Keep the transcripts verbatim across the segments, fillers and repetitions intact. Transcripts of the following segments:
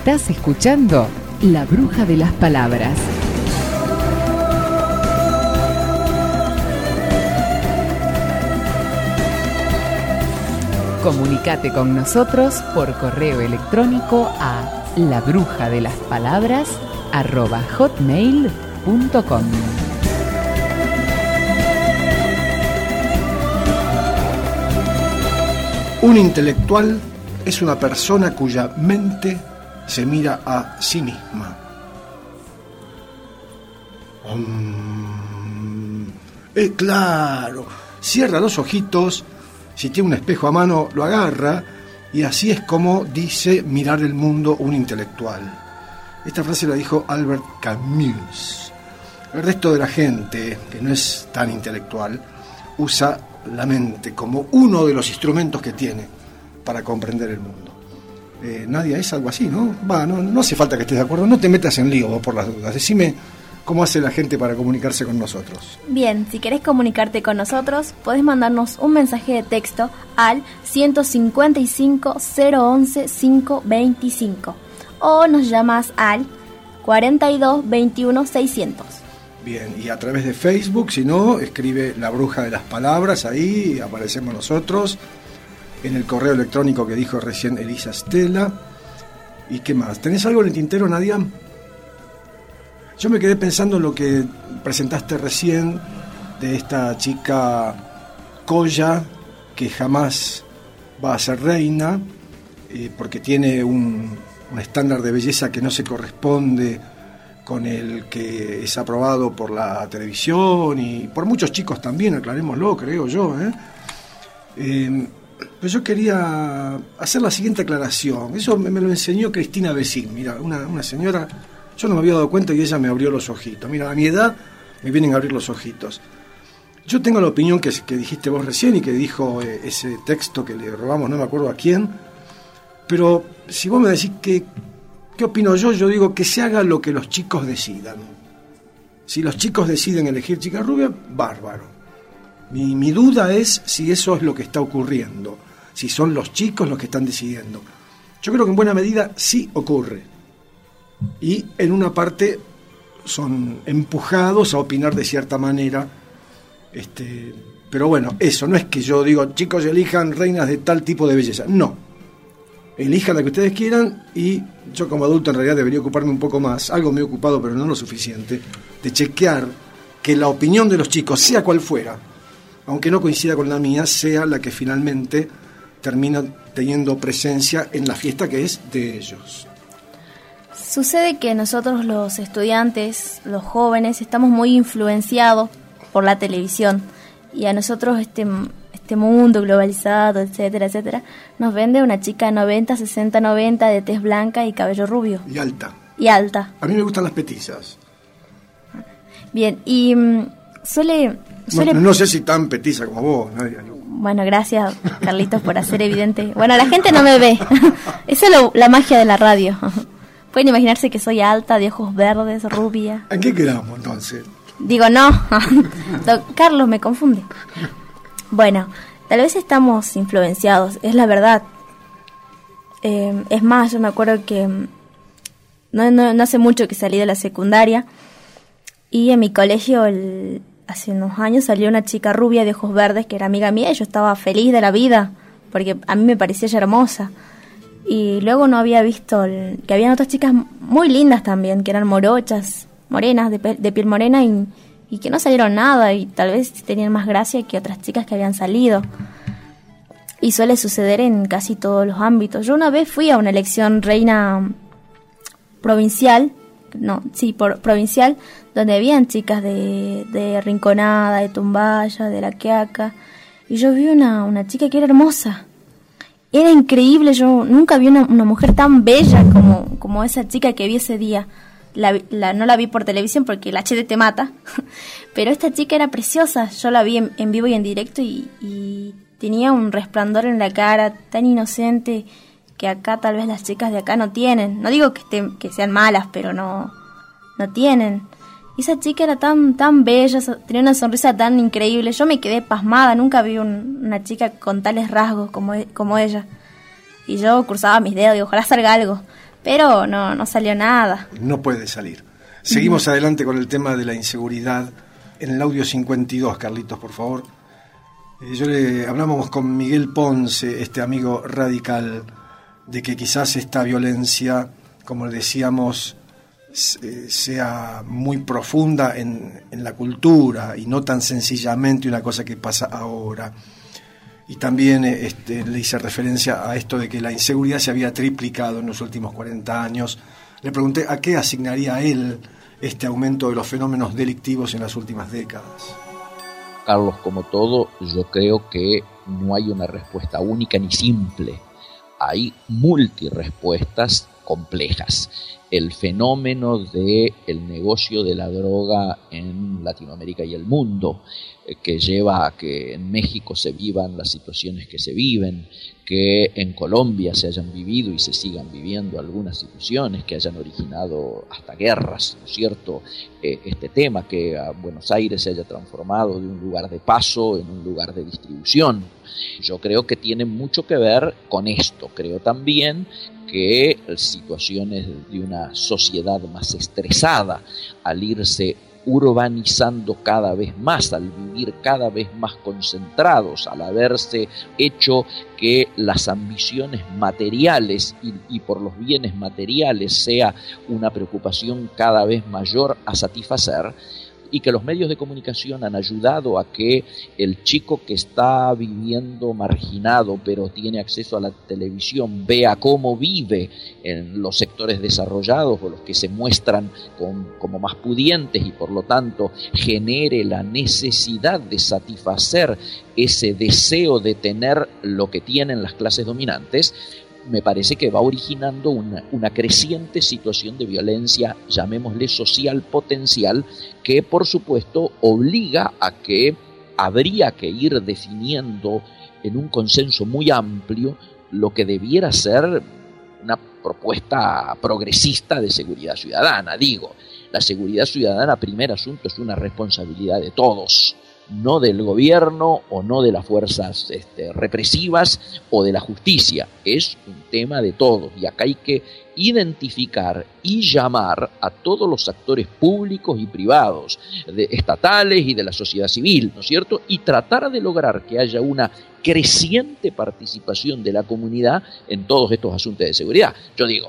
Estás escuchando La Bruja de las Palabras. Comunicate con nosotros por correo electrónico a labrujadelaspalabras arroba hotmail punto com. Un intelectual es una persona cuya mente se mira a sí misma. Um, eh, claro, cierra los ojitos, si tiene un espejo a mano lo agarra, y así es como dice mirar el mundo un intelectual. Esta frase la dijo Albert Camus. El resto de la gente, que no es tan intelectual, usa la mente como uno de los instrumentos que tiene para comprender el mundo. Eh, Nadia, es algo así, ¿no? Va, no, no hace falta que estés de acuerdo, no te metas en lío vos por las dudas. Decime cómo hace la gente para comunicarse con nosotros. Bien, si querés comunicarte con nosotros, podés mandarnos un mensaje de texto al ciento cincuenta y cinco, cero once, quinientos veinticinco o nos llamas al cuarenta y dos, veintiuno, seiscientos. Bien, y a través de Facebook, si no, escribe La Bruja de las Palabras, ahí aparecemos nosotros, en el correo electrónico que dijo recién Elisa Estela. ¿Y qué más? ¿Tenés algo en el tintero, Nadia? Yo me quedé pensando en lo que presentaste recién de esta chica Colla, que jamás va a ser reina, eh, porque tiene un, un estándar de belleza que no se corresponde con el que es aprobado por la televisión y por muchos chicos también, aclarémoslo, creo yo. ¿eh? Eh, pero yo quería hacer la siguiente aclaración. Eso me, me lo enseñó Cristina Becín, mira, una, una señora, yo no me había dado cuenta y ella me abrió los ojitos. Mira, a mi edad me vienen a abrir los ojitos. Yo tengo la opinión que, que dijiste vos recién y que dijo eh, ese texto que le robamos, no me acuerdo a quién, pero si vos me decís que ¿qué opino yo? Yo digo que se haga lo que los chicos decidan. Si los chicos deciden elegir chica rubia, bárbaro. Mi, mi duda es si eso es lo que está ocurriendo, si son los chicos los que están decidiendo. Yo creo que en buena medida sí ocurre. Y en una parte son empujados a opinar de cierta manera. Este, pero bueno, eso, no es que yo digo, chicos, elijan reinas de tal tipo de belleza. No. Elijan la que ustedes quieran y yo como adulto en realidad debería ocuparme un poco más, algo me he ocupado pero no lo suficiente, de chequear que la opinión de los chicos, sea cual fuera, aunque no coincida con la mía, sea la que finalmente termina teniendo presencia en la fiesta que es de ellos. Sucede que nosotros los estudiantes, los jóvenes, estamos muy influenciados por la televisión y a nosotros este... este mundo globalizado, etcétera, etcétera, nos vende una chica noventa, sesenta, noventa, de tez blanca y cabello rubio. Y alta. Y alta. A mí me gustan las petizas. Bien, y um, suele... suele... No, no sé si tan petiza como vos, Nadia. Bueno, gracias, Carlitos, por hacer evidente. Bueno, la gente no me ve. Eso es lo, la magia de la radio. Pueden imaginarse que soy alta, de ojos verdes, rubia. ¿En qué quedamos, entonces? Digo, no. Carlos me confunde. Bueno, tal vez estamos influenciados, es la verdad. Eh, es más, yo me acuerdo que no, no, no hace mucho que salí de la secundaria y en mi colegio el, hace unos años salió una chica rubia de ojos verdes que era amiga mía y yo estaba feliz de la vida porque a mí me parecía ella hermosa. Y luego no había visto el, que habían otras chicas muy lindas también, que eran morochas, morenas, de, pe- de piel morena y... y que no salieron nada y tal vez tenían más gracia que otras chicas que habían salido. Y suele suceder en casi todos los ámbitos. Yo una vez fui a una elección reina provincial, no, sí, por, provincial, donde habían chicas de, de Rinconada, de Tumbaya, de La Quiaca, y yo vi una, una chica que era hermosa. Era increíble, yo nunca vi una, una mujer tan bella como, como esa chica que vi ese día. La, la, no la vi por televisión porque el H D te mata, pero esta chica era preciosa, yo la vi en, en vivo y en directo y, y tenía un resplandor en la cara tan inocente que acá tal vez las chicas de acá no tienen. No digo que, estén, que sean malas, pero no, no tienen. Y esa chica era tan, tan bella, tenía una sonrisa tan increíble, yo me quedé pasmada, nunca vi un, una chica con tales rasgos como, como ella. Y yo cruzaba mis dedos y ojalá salga algo. pero no, no salió nada. No puede salir. Seguimos adelante con el tema de la inseguridad. En el audio cincuenta y dos, Carlitos, por favor. Eh, yo le hablamos con Miguel Ponce, este amigo radical, de que quizás esta violencia, como le decíamos, eh, sea muy profunda en, en la cultura y no tan sencillamente una cosa que pasa ahora. Y también eh, este, le hice referencia a esto de que la inseguridad se había triplicado en los últimos cuarenta años. Le pregunté a qué asignaría él este aumento de los fenómenos delictivos en las últimas décadas. Carlos, como todo, yo creo que no hay una respuesta única ni simple. Hay multirespuestas complejas. El fenómeno del negocio de la droga en Latinoamérica y el mundo, eh, que lleva a que en México se vivan las situaciones que se viven, que en Colombia se hayan vivido y se sigan viviendo algunas situaciones que hayan originado hasta guerras, ¿no es cierto? Eh, este tema, que a Buenos Aires se haya transformado de un lugar de paso en un lugar de distribución. Yo creo que tiene mucho que ver con esto. Creo también que situaciones de una sociedad más estresada, al irse urbanizando cada vez más, al vivir cada vez más concentrados, al haberse hecho que las ambiciones materiales y, y por los bienes materiales sea una preocupación cada vez mayor a satisfacer, y que los medios de comunicación han ayudado a que el chico que está viviendo marginado pero tiene acceso a la televisión vea cómo vive en los sectores desarrollados o los que se muestran con, como más pudientes, y por lo tanto genere la necesidad de satisfacer ese deseo de tener lo que tienen las clases dominantes. Me parece que va originando una, una creciente situación de violencia, llamémosle social potencial, que por supuesto obliga a que habría que ir definiendo en un consenso muy amplio lo que debiera ser una propuesta progresista de seguridad ciudadana. Digo, la seguridad ciudadana, primer asunto, es una responsabilidad de todos, no del gobierno o no de las fuerzas este, represivas o de la justicia. Es un tema de todos, y acá hay que identificar y llamar a todos los actores públicos y privados, de, estatales y de la sociedad civil, ¿no es cierto? Y tratar de lograr que haya una creciente participación de la comunidad en todos estos asuntos de seguridad. Yo digo,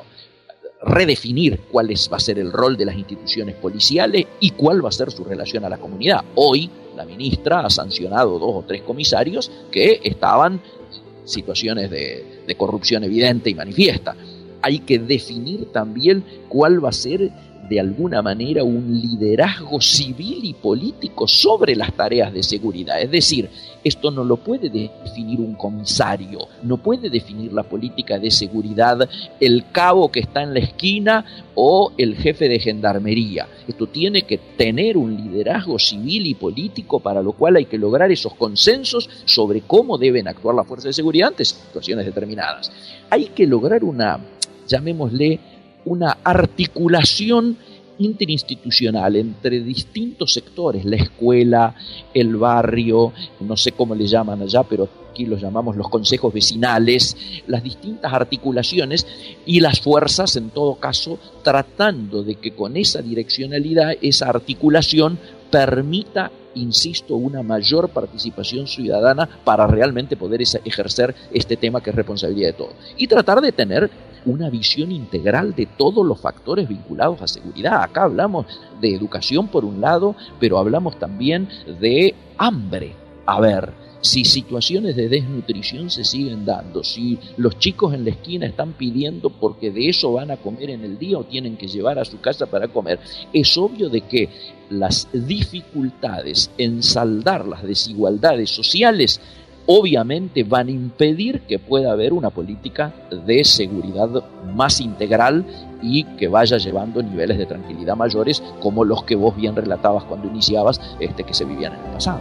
redefinir cuál es, va a ser el rol de las instituciones policiales y cuál va a ser su relación a la comunidad. Hoy la ministra ha sancionado dos o tres comisarios que estaban en situaciones de, de corrupción evidente y manifiesta. Hay que definir también cuál va a ser de alguna manera un liderazgo civil y político sobre las tareas de seguridad. Es decir, esto no lo puede definir un comisario, no puede definir la política de seguridad el cabo que está en la esquina o el jefe de gendarmería. Esto tiene que tener un liderazgo civil y político, para lo cual hay que lograr esos consensos sobre cómo deben actuar las fuerzas de seguridad ante situaciones determinadas. Hay que lograr una, llamémosle, una articulación interinstitucional entre distintos sectores, la escuela, el barrio, no sé cómo le llaman allá, pero aquí los llamamos los consejos vecinales, las distintas articulaciones y las fuerzas, en todo caso, tratando de que con esa direccionalidad, esa articulación permita, insisto, una mayor participación ciudadana para realmente poder ejercer este tema que es responsabilidad de todos. Y tratar de tener una visión integral de todos los factores vinculados a seguridad. Acá hablamos de educación por un lado, pero hablamos también de hambre. A ver, si situaciones de desnutrición se siguen dando, si los chicos en la esquina están pidiendo porque de eso van a comer en el día o tienen que llevar a su casa para comer, es obvio de que las dificultades en saldar las desigualdades sociales obviamente van a impedir que pueda haber una política de seguridad más integral y que vaya llevando niveles de tranquilidad mayores, como los que vos bien relatabas cuando iniciabas, este, que se vivían en el pasado.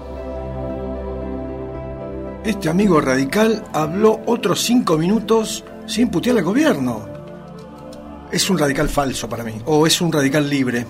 Este amigo radical habló otros cinco minutos sin putear al gobierno. Es un radical falso para mí, o es un radical libre.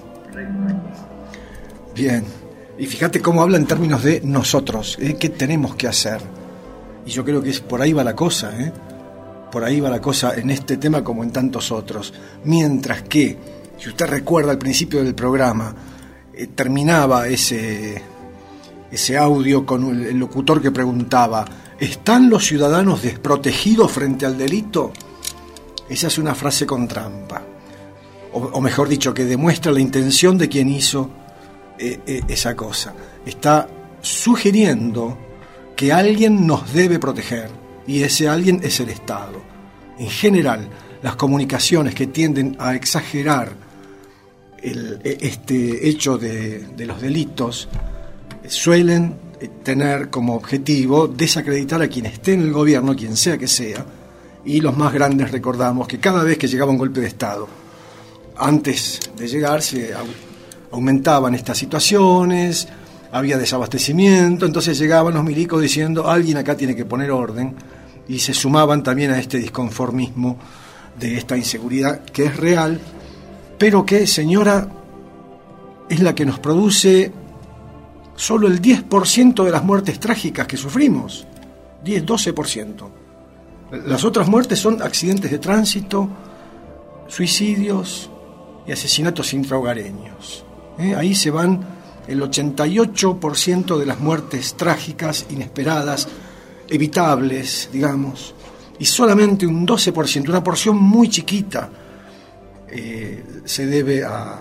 Bien, y fíjate cómo habla en términos de nosotros, ¿eh? ¿Qué tenemos que hacer? Y yo creo que es por ahí va la cosa, ¿eh? por ahí va la cosa en este tema como en tantos otros. Mientras que, si usted recuerda al principio del programa, eh, terminaba ese, ese audio con el locutor que preguntaba: ¿están los ciudadanos desprotegidos frente al delito? Esa es una frase con trampa, o, o mejor dicho, que demuestra la intención de quien hizo eh, eh, esa cosa. Está sugiriendo que alguien nos debe proteger, y ese alguien es el Estado. En general, las comunicaciones que tienden a exagerar el, este hecho de, de los delitos suelen tener como objetivo desacreditar a quien esté en el gobierno, quien sea que sea, y los más grandes recordamos que cada vez que llegaba un golpe de Estado, antes de llegar se aumentaban estas situaciones, había desabastecimiento, entonces llegaban los milicos diciendo: alguien acá tiene que poner orden, y se sumaban también a este disconformismo de esta inseguridad que es real, pero que, señora, es la que nos produce solo el diez por ciento de las muertes trágicas que sufrimos, diez, doce por ciento. Las otras muertes son accidentes de tránsito, suicidios y asesinatos intrahogareños. ¿Eh? Ahí se van el ochenta y ocho por ciento de las muertes trágicas, inesperadas, evitables, digamos, y solamente un doce por ciento, una porción muy chiquita, eh, se debe a,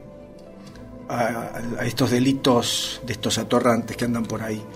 a, a estos delitos de estos atorrantes que andan por ahí.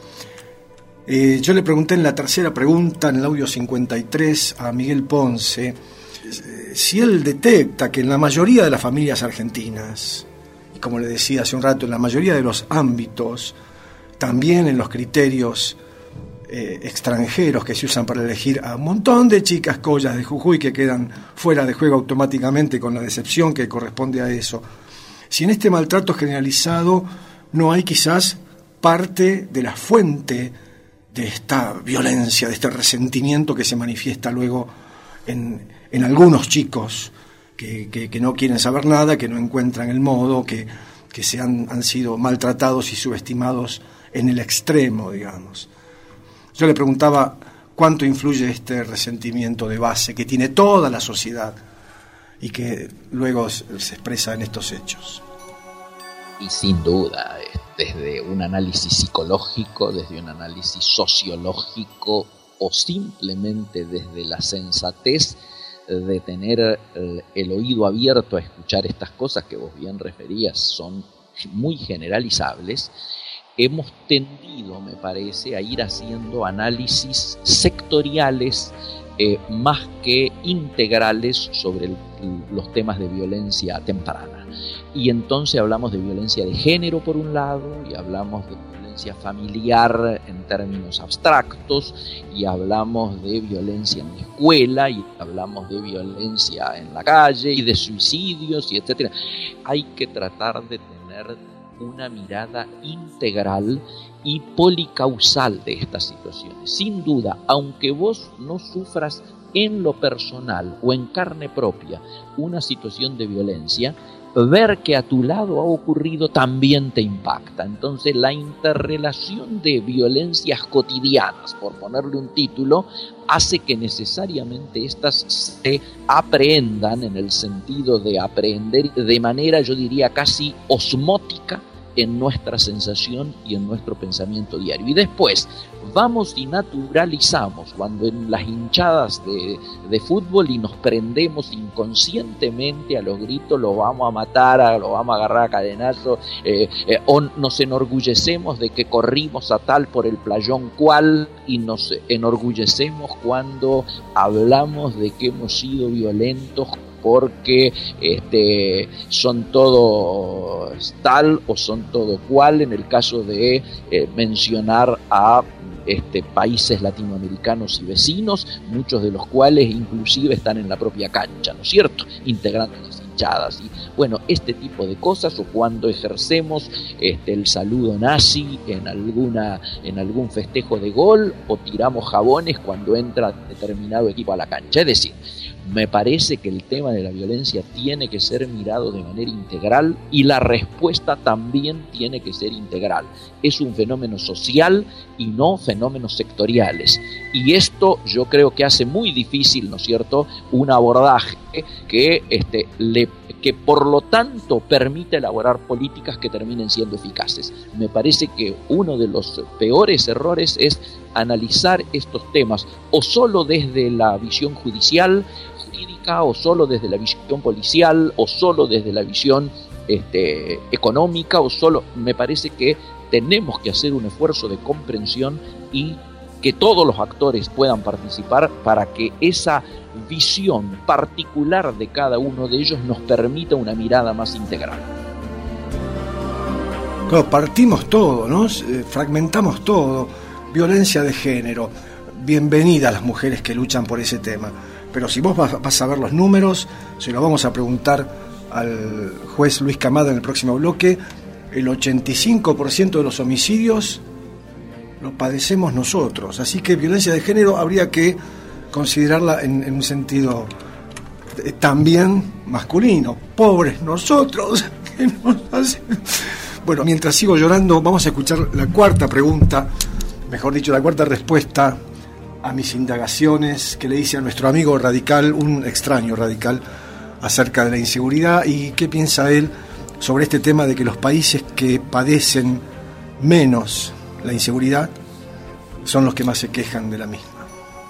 Eh, yo le pregunté en la tercera pregunta, en el audio cincuenta y tres, a Miguel Ponce, eh, si él detecta que en la mayoría de las familias argentinas, y como le decía hace un rato, en la mayoría de los ámbitos, también en los criterios eh, extranjeros que se usan para elegir a un montón de chicas collas de Jujuy que quedan fuera de juego automáticamente con la decepción que corresponde a eso, si en este maltrato generalizado no hay quizás parte de la fuente de esta violencia, de este resentimiento que se manifiesta luego en, en algunos chicos que, que, que no quieren saber nada, que no encuentran el modo, que, que se han, han sido maltratados y subestimados en el extremo, digamos. Yo le preguntaba cuánto influye este resentimiento de base que tiene toda la sociedad y que luego se expresa en estos hechos. Y sin duda, desde un análisis psicológico, desde un análisis sociológico o simplemente desde la sensatez de tener el oído abierto a escuchar estas cosas que vos bien referías, son muy generalizables, hemos tendido, me parece, a ir haciendo análisis sectoriales eh, más que integrales sobre el, los temas de violencia temprana. Y entonces hablamos de violencia de género por un lado, y hablamos de violencia familiar en términos abstractos, y hablamos de violencia en la escuela, y hablamos de violencia en la calle, y de suicidios, y etcétera. Hay que tratar de tener una mirada integral y policausal de estas situaciones. Sin duda, aunque vos no sufras en lo personal o en carne propia una situación de violencia, ver que a tu lado ha ocurrido también te impacta. Entonces la interrelación de violencias cotidianas, por ponerle un título, hace que necesariamente éstas se aprehendan en el sentido de aprehender de manera, yo diría, casi osmótica en nuestra sensación y en nuestro pensamiento diario. Y después vamos y naturalizamos cuando en las hinchadas de, de fútbol y nos prendemos inconscientemente a los gritos, lo vamos a matar, a, lo vamos a agarrar a cadenazo, eh, eh, o nos enorgullecemos de que corrimos a tal por el playón cual, y nos enorgullecemos cuando hablamos de que hemos sido violentos porque este, son todos tal o son todo cual, en el caso de eh, mencionar a este, países latinoamericanos y vecinos, muchos de los cuales inclusive están en la propia cancha, ¿no es cierto?, integrando las hinchadas. Y bueno, este tipo de cosas, o cuando ejercemos este, el saludo nazi en, alguna, en algún festejo de gol, o tiramos jabones cuando entra determinado equipo a la cancha. Es decir, Me parece que el tema de la violencia tiene que ser mirado de manera integral y la respuesta también tiene que ser integral. Es un fenómeno social y no fenómenos sectoriales. Y esto yo creo que hace muy difícil, ¿no es cierto?, un abordaje que, este, le, que por lo tanto permite elaborar políticas que terminen siendo eficaces. Me parece que uno de los peores errores es analizar estos temas o solo desde la visión judicial, jurídica, o solo desde la visión policial, o solo desde la visión este, económica, o solo... Me parece que tenemos que hacer un esfuerzo de comprensión y que todos los actores puedan participar para que esa visión particular de cada uno de ellos nos permita una mirada más integral. Claro, partimos todo, ¿no? Eh, fragmentamos todo. Violencia de género. Bienvenidas las mujeres que luchan por ese tema. Pero si vos vas, vas a ver los números, se lo vamos a preguntar al juez Luis Camada en el próximo bloque, el ochenta y cinco por ciento de los homicidios lo padecemos nosotros. Así que violencia de género habría que considerarla en, en un sentido también masculino. Pobres nosotros. Que nos hacen... Bueno, mientras sigo llorando, vamos a escuchar la cuarta pregunta, mejor dicho, la cuarta respuesta a mis indagaciones que le hice a nuestro amigo radical, un extraño radical, acerca de la inseguridad y qué piensa él sobre este tema de que los países que padecen menos la inseguridad son los que más se quejan de la misma.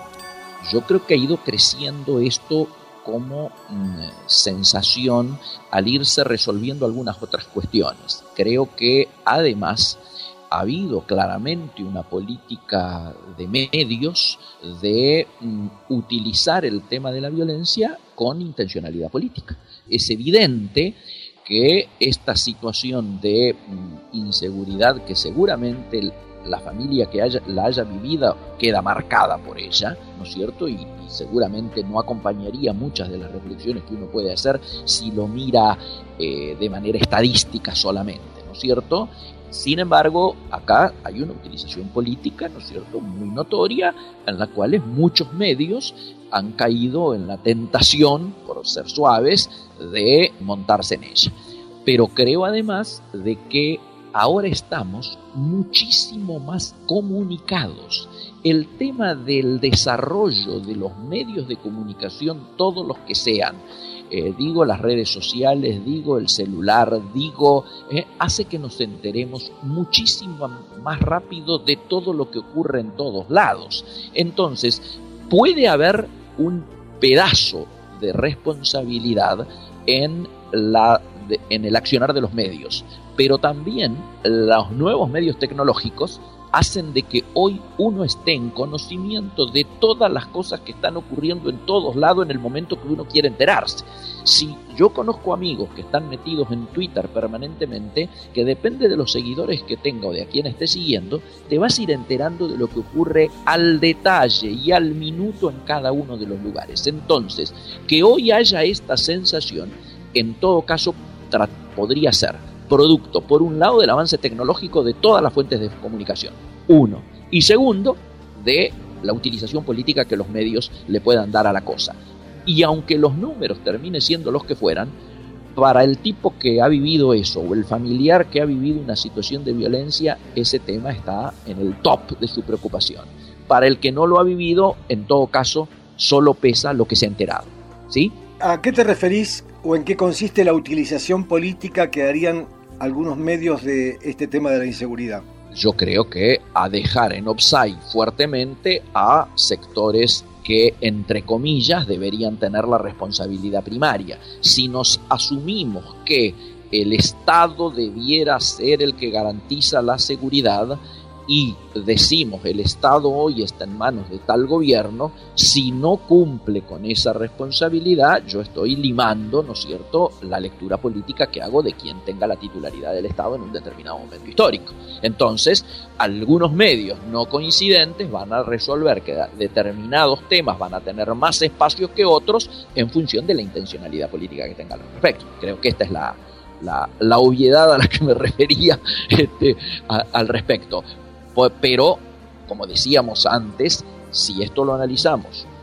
Yo creo que ha ido creciendo esto como mm, sensación al irse resolviendo algunas otras cuestiones. Creo que además ha habido claramente una política de medios de mm, utilizar el tema de la violencia con intencionalidad política. Es evidente que esta situación de mm, inseguridad que seguramente la familia que haya, la haya vivido queda marcada por ella, ¿no es cierto? Y, y seguramente no acompañaría muchas de las reflexiones que uno puede hacer si lo mira eh, de manera estadística solamente, ¿no es cierto? Sin embargo, acá hay una utilización política, ¿no es cierto?, muy notoria, en la cual muchos medios han caído en la tentación, por ser suaves, de montarse en ella. Pero creo además de que ahora estamos muchísimo más comunicados. El tema del desarrollo de los medios de comunicación, todos los que sean, eh, digo las redes sociales, digo el celular, digo, eh, hace que nos enteremos muchísimo más rápido de todo lo que ocurre en todos lados. Entonces, puede haber un pedazo de responsabilidad en la de, en el accionar de los medios, pero también los nuevos medios tecnológicos hacen de que hoy uno esté en conocimiento de todas las cosas que están ocurriendo en todos lados en el momento que uno quiere enterarse. Si yo conozco amigos que están metidos en Twitter permanentemente, que depende de los seguidores que tenga o de a quien esté siguiendo, te vas a ir enterando de lo que ocurre al detalle y al minuto en cada uno de los lugares. Entonces, que hoy haya esta sensación, en todo caso, tra- podría ser producto, por un lado, del avance tecnológico de todas las fuentes de comunicación, uno, y segundo, de la utilización política que los medios le puedan dar a la cosa. Y aunque los números terminen siendo los que fueran, para el tipo que ha vivido eso, o el familiar que ha vivido una situación de violencia, ese tema está en el top de su preocupación. Para el que no lo ha vivido, en todo caso, solo pesa lo que se ha enterado, ¿sí? ¿A qué te referís o en qué consiste la utilización política que harían algunos medios de este tema de la inseguridad? Yo creo que a dejar en offside fuertemente a sectores que, entre comillas, deberían tener la responsabilidad primaria. Si nos asumimos que el Estado debiera ser el que garantiza la seguridad, y decimos el Estado hoy está en manos de tal gobierno, si no cumple con esa responsabilidad, yo estoy limando, ¿no es cierto?, la lectura política que hago de quien tenga la titularidad del Estado en un determinado momento histórico. Entonces, algunos medios no coincidentes van a resolver que determinados temas van a tener más espacios que otros en función de la intencionalidad política que tengan al respecto. Creo que esta es la, la, la obviedad a la que me refería este, a, al respecto. Pero, como decíamos antes, si esto lo analizamos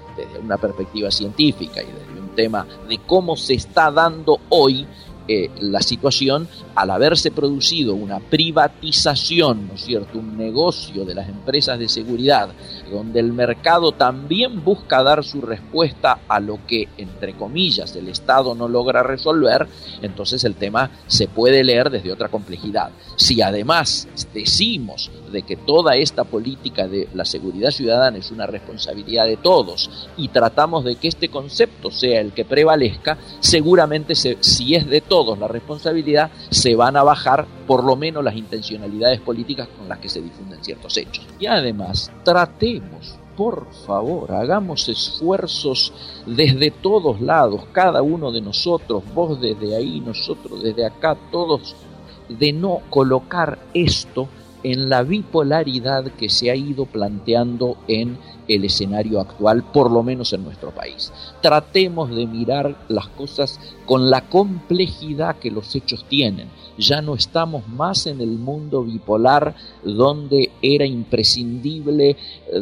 desde una perspectiva científica y desde un tema de cómo se está dando hoy Eh, la situación, al haberse producido una privatización, ¿no es cierto?, un negocio de las empresas de seguridad, donde el mercado también busca dar su respuesta a lo que, entre comillas, el Estado no logra resolver, entonces el tema se puede leer desde otra complejidad. Si además decimos de que toda esta política de la seguridad ciudadana es una responsabilidad de todos y tratamos de que este concepto sea el que prevalezca, seguramente se, si es de todos la responsabilidad, se van a bajar por lo menos las intencionalidades políticas con las que se difunden ciertos hechos. Y además, tratemos, por favor, hagamos esfuerzos desde todos lados, cada uno de nosotros, vos desde ahí, nosotros desde acá, todos, de no colocar esto en la bipolaridad que se ha ido planteando en el escenario actual, por lo menos en nuestro país. Tratemos de mirar las cosas con la complejidad que los hechos tienen. Ya no estamos más en el mundo bipolar donde era imprescindible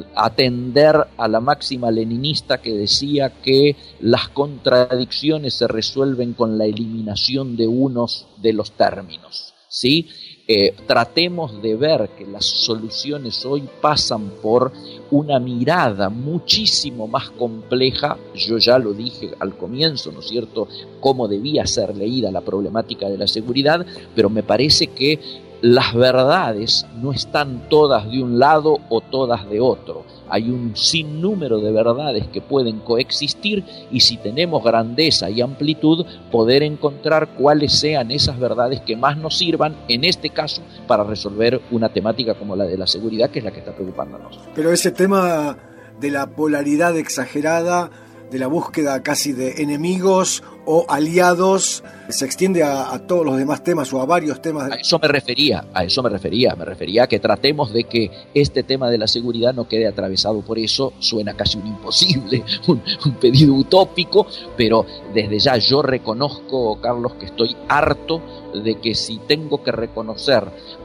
atender a la máxima leninista que decía que las contradicciones se resuelven con la eliminación de unos de los términos, ¿sí? Eh, tratemos de ver que las soluciones hoy pasan por una mirada muchísimo más compleja. Yo ya lo dije al comienzo, ¿no es cierto?, cómo debía ser leída la problemática de la seguridad, pero me parece que las verdades no están todas de un lado o todas de otro. Hay un sinnúmero de verdades que pueden coexistir y si tenemos grandeza y amplitud, poder encontrar cuáles sean esas verdades que más nos sirvan, en este caso, para resolver una temática como la de la seguridad, que es la que está preocupándonos. Pero ese tema de la polaridad exagerada, de la búsqueda casi de enemigos o aliados, se extiende a, a todos los demás temas o a varios temas. A eso me refería, a eso me refería, me refería a que tratemos de que este tema de la seguridad no quede atravesado por eso. Suena casi un imposible, un, un pedido utópico, pero desde ya yo reconozco, Carlos, que estoy harto de que si tengo que reconocer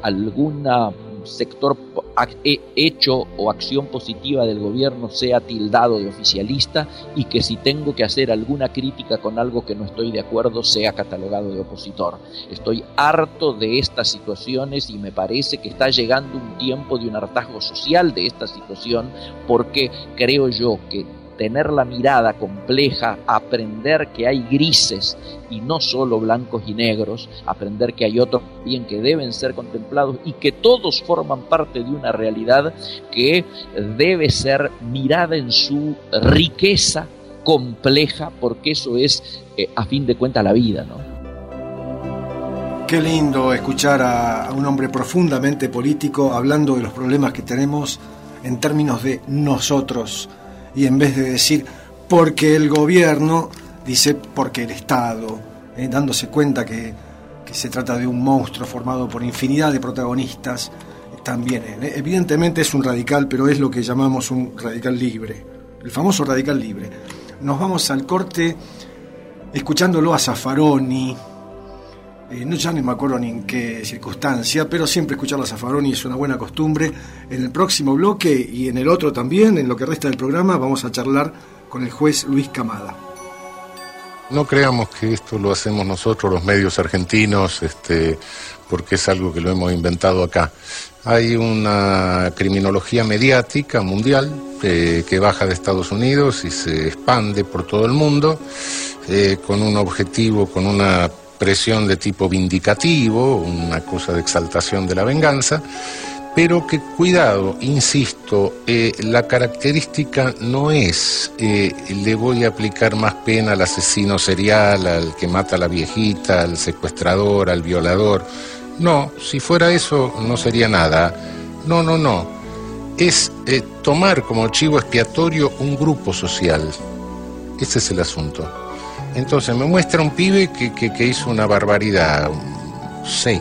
alguna sector hecho o acción positiva del gobierno sea tildado de oficialista y que si tengo que hacer alguna crítica con algo que no estoy de acuerdo sea catalogado de opositor. Estoy harto de estas situaciones y me parece que está llegando un tiempo de un hartazgo social de esta situación, porque creo yo que tener la mirada compleja, aprender que hay grises y no solo blancos y negros, aprender que hay otros bien que deben ser contemplados y que todos forman parte de una realidad que debe ser mirada en su riqueza compleja, porque eso es, eh, a fin de cuentas, la vida, ¿no? Qué lindo escuchar a, a un hombre profundamente político hablando de los problemas que tenemos en términos de nosotros. Y en vez de decir porque el gobierno, dice porque el Estado, eh, dándose cuenta que, que se trata de un monstruo formado por infinidad de protagonistas, eh, también eh, evidentemente es un radical, pero es lo que llamamos un radical libre, el famoso radical libre. Nos vamos al corte escuchándolo a Zaffaroni. Eh, no, ya no me acuerdo ni en qué circunstancia, pero siempre escucharlo a Zaffaroni es una buena costumbre. En el próximo bloque y en el otro también, en lo que resta del programa, vamos a charlar con el juez Luis Camada. No creamos que esto lo hacemos nosotros, los medios argentinos, este, porque es algo que lo hemos inventado acá. Hay una criminología mediática mundial eh, que baja de Estados Unidos y se expande por todo el mundo eh, con un objetivo, con una presión de tipo vindicativo, una cosa de exaltación de la venganza, pero que, cuidado, insisto, eh, la característica no es eh, le voy a aplicar más pena al asesino serial, al que mata a la viejita, al secuestrador, al violador. No, si fuera eso no sería nada. No, no, no. Es eh, tomar como chivo expiatorio un grupo social. Ese es el asunto. Entonces me muestra un pibe que, que, que hizo una barbaridad. Sí.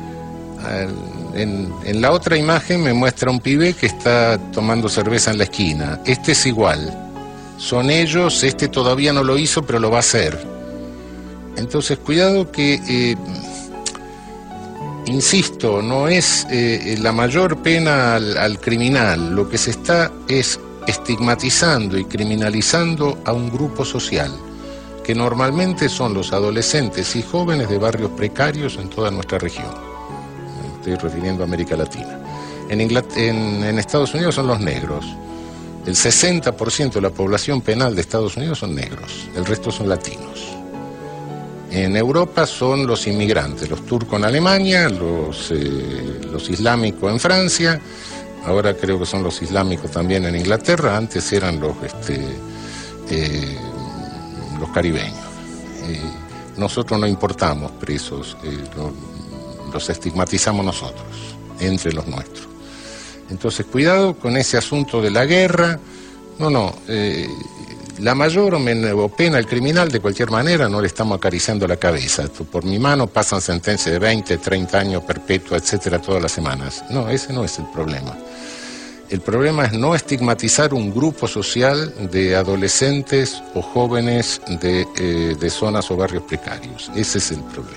En, en la otra imagen me muestra un pibe que está tomando cerveza en la esquina. Este es igual. Son ellos, este todavía no lo hizo, pero lo va a hacer. Entonces, cuidado que, eh, insisto, no es eh, la mayor pena al, al criminal. Lo que se está es estigmatizando y criminalizando a un grupo social, que normalmente son los adolescentes y jóvenes de barrios precarios en toda nuestra región. Estoy refiriendo a América Latina. En, Inglaterra, en, en Estados Unidos son los negros. El sesenta por ciento de la población penal de Estados Unidos son negros, el resto son latinos. En Europa son los inmigrantes, los turcos en Alemania, los, eh, los islámicos en Francia, ahora creo que son los islámicos también en Inglaterra, antes eran los, este, eh, los caribeños. Eh, nosotros no importamos presos, eh, lo, los estigmatizamos nosotros, entre los nuestros. Entonces, cuidado con ese asunto de la guerra. No, no, eh, la mayor o, men- o pena al criminal, de cualquier manera, no le estamos acariciando la cabeza. Por mi mano pasan sentencias de veinte, treinta años, perpetua, etcétera, todas las semanas. No, ese no es el problema. El problema es no estigmatizar un grupo social de adolescentes o jóvenes de, eh, de zonas o barrios precarios. Ese es el problema.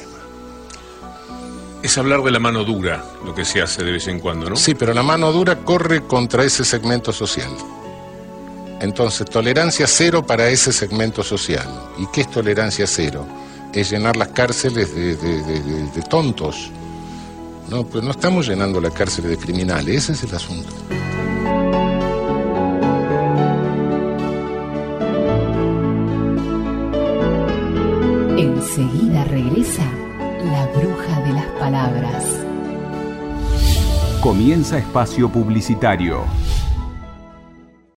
Es hablar de la mano dura, lo que se hace de vez en cuando, ¿no? Sí, pero la mano dura corre contra ese segmento social. Entonces, tolerancia cero para ese segmento social. ¿Y qué es tolerancia cero? Es llenar las cárceles de, de, de, de, de tontos. No, pues no estamos llenando la cárcel de criminales, ese es el asunto. Enseguida regresa La Bruja de las Palabras. Comienza espacio publicitario.